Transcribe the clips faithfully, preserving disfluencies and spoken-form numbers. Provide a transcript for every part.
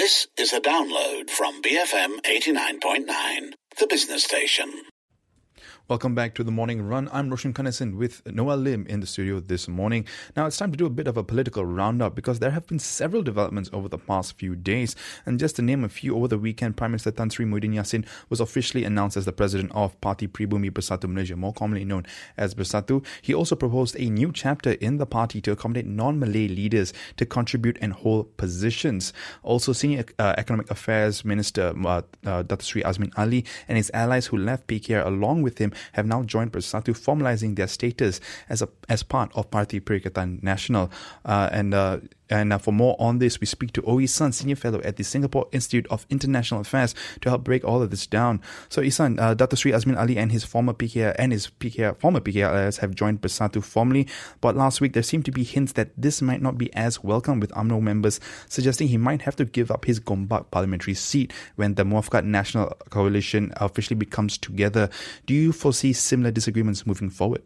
This is a download from B F M eighty-nine point nine, the business station. Welcome back to The Morning Run. I'm Roshan Kanesan with Noel Lim in the studio this morning. Now it's time to do a bit of a political roundup because there have been several developments over the past few days. And just to name a few, over the weekend, Prime Minister Tan Sri Muhyiddin Yassin was officially announced as the president of Parti Pribumi Bersatu Malaysia, more commonly known as Bersatu. He also proposed a new chapter in the party to accommodate non-Malay leaders to contribute and hold positions. Also, Senior uh, Economic Affairs Minister uh, uh, Dato Sri Azmin Ali and his allies who left P K R along with him have now joined Bersatu, formalising their status as a as part of Parti Perikatan Nasional. Uh, and uh, and uh, for more on this, we speak to Oh Isan, Senior Fellow at the Singapore Institute of International Affairs, to help break all of this down. So Isan, uh, Dato Sri Azmin Ali and his former P K R and his P K R, former P K R allies have joined Bersatu formally, but last week there seemed to be hints that this might not be as welcome, with U M N O members suggesting he might have to give up his Gombak parliamentary seat when the Muafakat National Coalition officially becomes together. Do you foresee similar disagreements moving forward?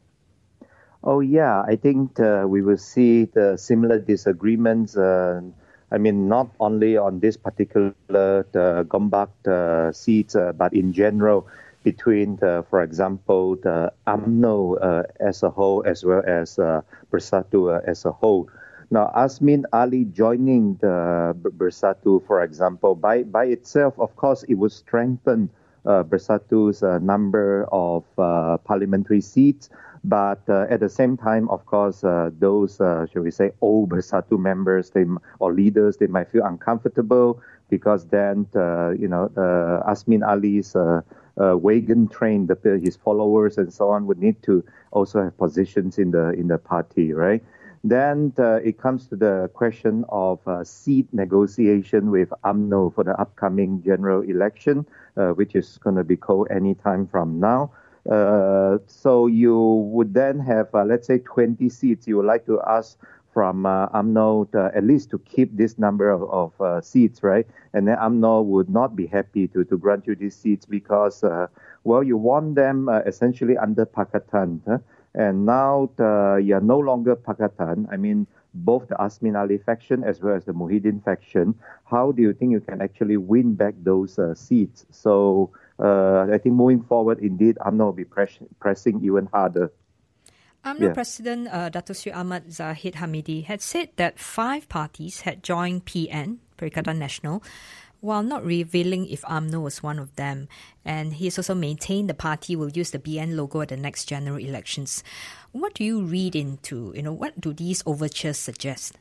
Oh, yeah, I think uh, we will see the similar disagreements. Uh, I mean, not only on this particular the Gombak uh, seats, uh, but in general between, the, for example, the U M N O uh, as a whole, as well as uh, Bersatu uh, as a whole. Now, Azmin Ali joining the Bersatu, for example, by, by itself, of course, it would strengthen uh, Bersatu's uh, number of uh, parliamentary seats. But uh, at the same time, of course, uh, those, uh, shall we say, old Bersatu members they, or leaders, they might feel uncomfortable because then, uh, you know, uh, Azmin Ali's uh, uh, wagon train, the, his followers and so on would need to also have positions in the in the party, right? Then uh, it comes to the question of uh, seat negotiation with U M N O for the upcoming general election, uh, which is going to be called any time from now. Uh, so you would then have, uh, let's say, twenty seats. You would like to ask from uh, U M N O to, at least to keep this number of, of uh, seats, right? And then U M N O would not be happy to, to grant you these seats because, uh, well, you want them uh, essentially under Pakatan. Huh? And now the, you're no longer Pakatan. I mean, both the Azmin Ali faction as well as the Muhyiddin faction. How do you think you can actually win back those uh, seats? So uh, I think moving forward, indeed, U M N O will be press- pressing even harder. U M N O Yeah. President uh, Dato Sri Ahmad Zahid Hamidi had said that five parties had joined P N, Perikatan Nasional, while not revealing if U M N O was one of them. And he's also maintained the party will use the B N logo at the next general elections. What do you read into, you know, what do these overtures suggest?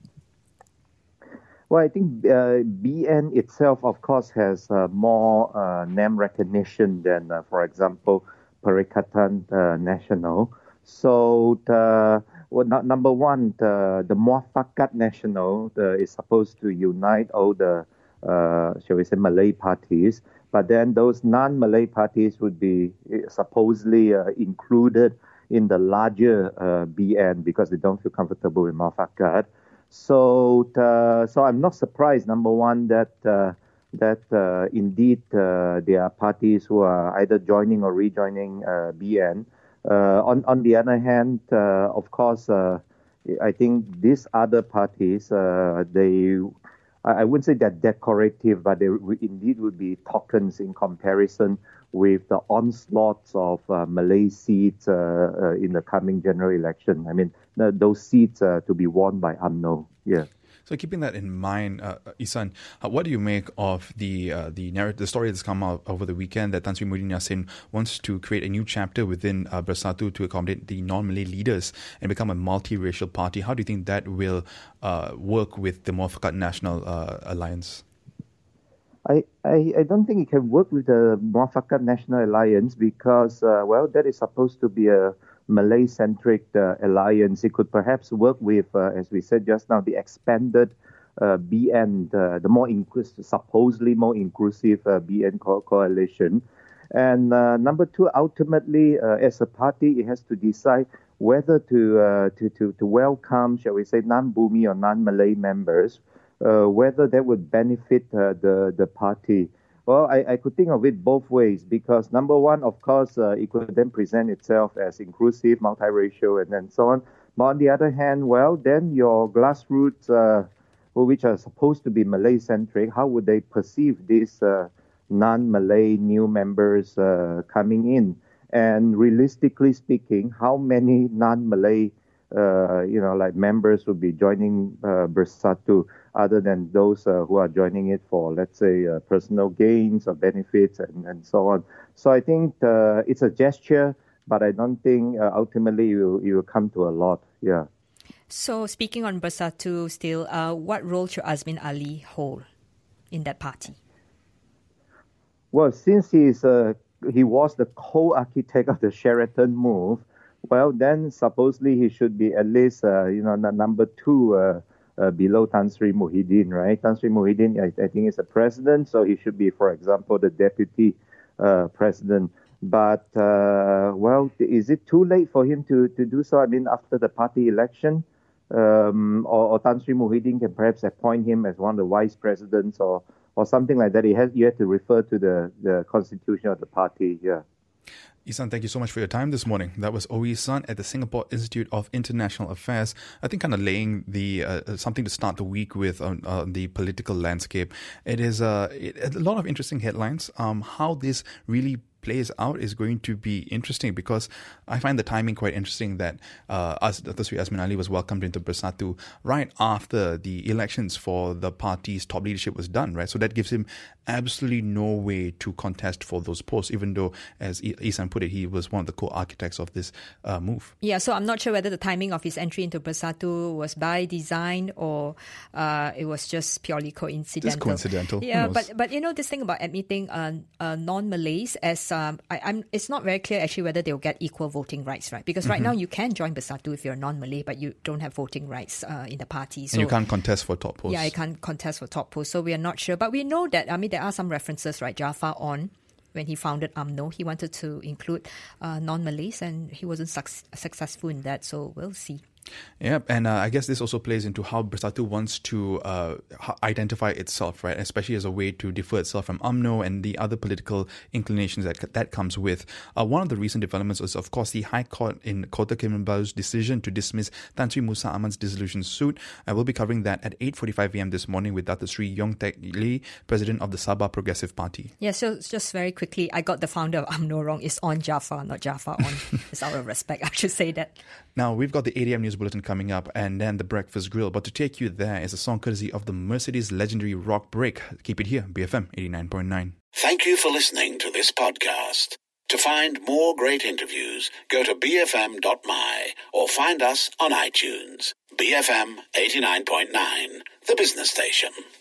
Well, I think uh, B N itself, of course, has uh, more uh, name recognition than, uh, for example, Perikatan uh, Nasional. So, the, well, no, number one, the, the Muafakat Nasional uh, is supposed to unite all the, uh, shall we say, Malay parties. But then those non-Malay parties would be supposedly uh, included in the larger uh, B N because they don't feel comfortable with Muafakat. So, uh, so I'm not surprised. Number one, that uh, that uh, indeed uh, there are parties who are either joining or rejoining uh, B N. Uh, on on the other hand, uh, of course, uh, I think these other parties, uh, they, I wouldn't say they're decorative, but they indeed would be tokens in comparison with the onslaughts of uh, Malay seats uh, uh, in the coming general election. I mean, the, those seats uh, to be won by U M N O. Yeah. So keeping that in mind, uh, Isan, uh, what do you make of the uh, the narrative, the story that's come out over the weekend that Tan Sri Muhyiddin Yassin wants to create a new chapter within uh, Bersatu to accommodate the non-Malay leaders and become a multiracial party? How do you think that will uh, work with the Muafakat Nasional uh, Alliance? I, I, I don't think it can work with the Muafakat Nasional Alliance because, uh, well, that is supposed to be a Malay-centric uh, alliance. It could perhaps work with, uh, as we said just now, the expanded uh, B N, the, the more inclusive, supposedly more inclusive uh, B N co- coalition. And uh, number two, ultimately, uh, as a party, it has to decide whether to, uh, to, to, to welcome, shall we say, non-Bumi or non-Malay members, uh, whether that would benefit uh, the, the party. Well, I, I could think of it both ways because number one, of course, uh, it could then present itself as inclusive, multiracial, and then so on. But on the other hand, well, then your grassroots uh, which are supposed to be Malay-centric, how would they perceive these uh, non-Malay new members uh, coming in? And realistically speaking, how many non-Malay, uh, you know, like members will be joining uh, Bersatu, other than those uh, who are joining it for, let's say, uh, personal gains or benefits and, and so on. So I think uh, it's a gesture, but I don't think uh, ultimately it will, it will come to a lot. Yeah. So speaking on Bersatu still, uh, what role should Azmin Ali hold in that party? Well, since he's uh, he was the co-architect of the Sheraton move, well, then supposedly he should be at least, uh, you know, number two uh, uh, below Tan Sri Muhyiddin, right? Tan Sri Muhyiddin, I, I think, is the president, so he should be, for example, the deputy uh, president. But, uh, well, is it too late for him to, to do so? I mean, after the party election, um, or, or Tan Sri Muhyiddin can perhaps appoint him as one of the vice presidents or or something like that. It has, you have to refer to the, the constitution of the party, yeah. Isan, thank you so much for your time this morning. That was Ooi San at the Singapore Institute of International Affairs. I think kind of laying the uh, something to start the week with on uh, the political landscape. It is uh, it, a lot of interesting headlines. Um, how this really plays out is going to be interesting, because I find the timing quite interesting that uh, as Dato' Sri Azmin Ali was welcomed into Bersatu right after the elections for the party's top leadership was done, right? So that gives him absolutely no way to contest for those posts, even though, as Isan put it, he was one of the co-architects of this uh, move. Yeah, so I'm not sure whether the timing of his entry into Bersatu was by design or uh, it was just purely coincidental. Just coincidental. Yeah, but but you know, this thing about admitting uh, uh, non-Malays as Um, I, I'm, it's not very clear actually whether they'll get equal voting rights, right? Because right mm-hmm. now you can join Bersatu if you're non-Malay, but you don't have voting rights uh, in the party. So, and you can't contest for top posts. Yeah, you can't contest for top posts. So we are not sure. But we know that, I mean, there are some references, right? Jaafar On, when he founded U M N O, he wanted to include uh, non-Malays and he wasn't su- successful in that. So we'll see. Yeah, and uh, I guess this also plays into how Bersatu wants to uh, identify itself, right? Especially as a way to differ itself from U M N O and the other political inclinations that that comes with. Uh, one of the recent developments was, of course, the High Court in Kota Kinabalu's decision to dismiss Tan Sri Musa Ahmad's dissolution suit. I will be covering that at eight forty-five a.m. this morning with Dato' Sri Yong Tek Lee, President of the Sabah Progressive Party. Yeah, so just very quickly, I got the founder of U M N O wrong. It's On Jaafar, not Jaafar On. It's out of respect, I should say that. Now, we've got the eight a.m. News Bulletin coming up and then the Breakfast Grill. But to take you there is a song courtesy of the Mercedes legendary Rock Break. Keep it here, B F M eighty-nine point nine. Thank you for listening to this podcast. To find more great interviews, go to b f m dot m y or find us on iTunes. B F M eighty-nine point nine, the business station.